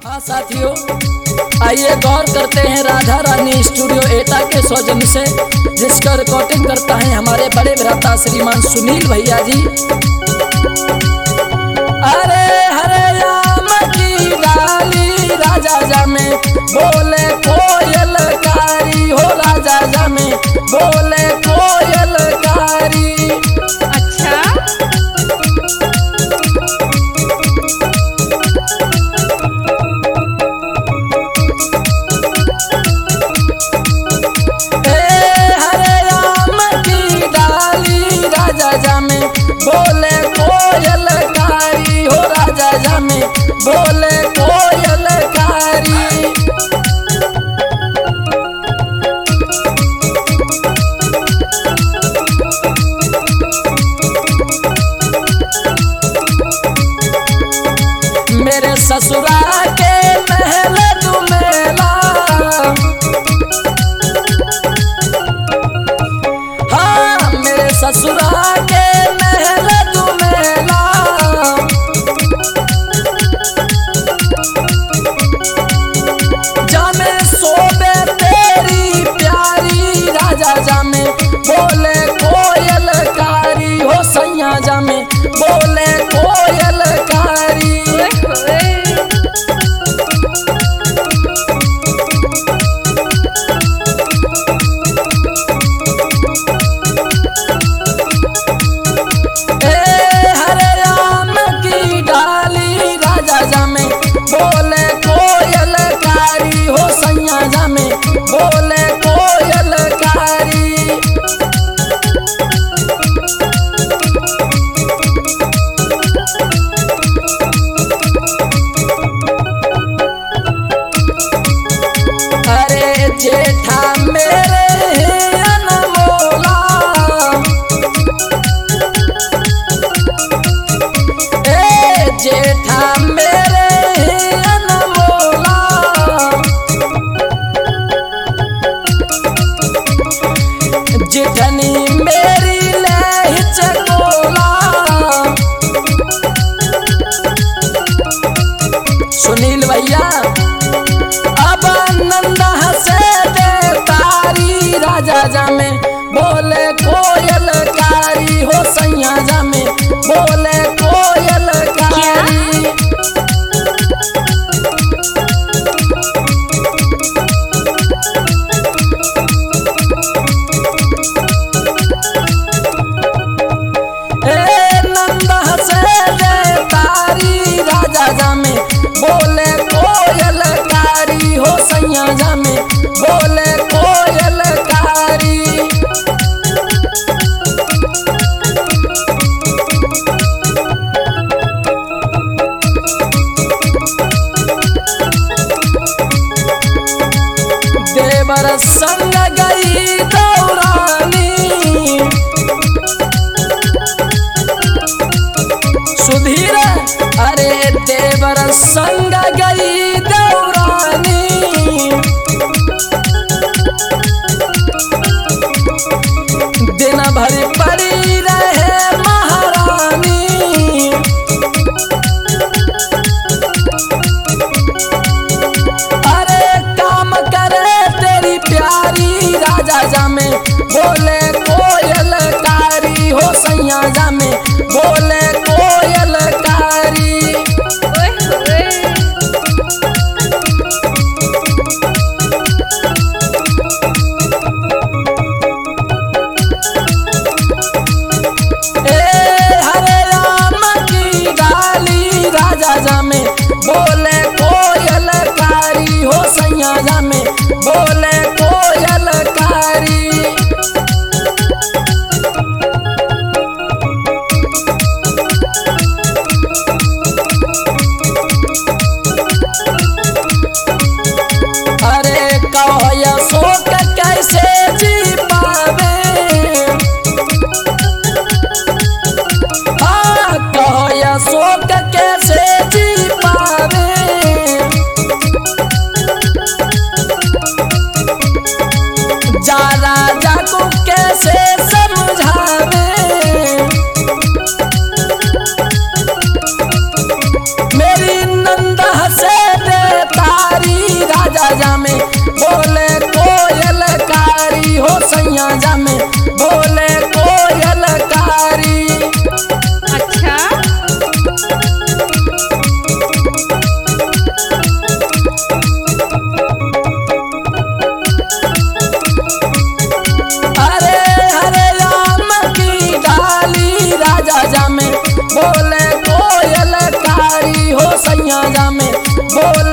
हाँ साथियों, आइए गौर करते हैं राधा रानी स्टूडियो एटा के सौजन्य से, जिसका रिकॉर्डिंग करता है हमारे बड़े भ्राता श्रीमान सुनील भैया जी। अरे हरे राम की डाली राजा जा में बोले कोयल कारी हो, राजा जा में बोले कोयल कारी। अच्छा, बोले कोयल कारी हो, राजा जा में बोले कोयल कारी। मेरे ससुराल के महल दुमेला, हाँ मेरे ससुराल के जा में बोले कोयल कारी हो, सैया जा में बोले कोयल कारी। हरे राम की डाली राजा जा में बोले कोयल कारी हो, सैया जा में बोले कोयल कारी। अरे जेठा मेरे अनमोला, जेठा मेरे अनमोला, जेठनी मेरी ले चकोला। सुनील भैया अब नंदा से दे तारी, राजा जा में बोले कोयल कारी हो, सैया जा में बोले कोयल कारी। नंदा से दे तारी, राजा जा में बोले कोयल कारी हो, सैया जा में बोले कोयल कारी। देवर संग गई दौरानी, सुधीर अरे देवर संग गई दौरानी। दिन भर पड़ी रहे महारानी, अरे काम करे तेरी प्यारी, राजा जा में बोले कोयल कारी हो, सैया जा में बोले कोयल कारी। हरे राम की डाली राजा जा में बोले कोयल कारी हो, सैया जा में बोले कोयल कारी। बोले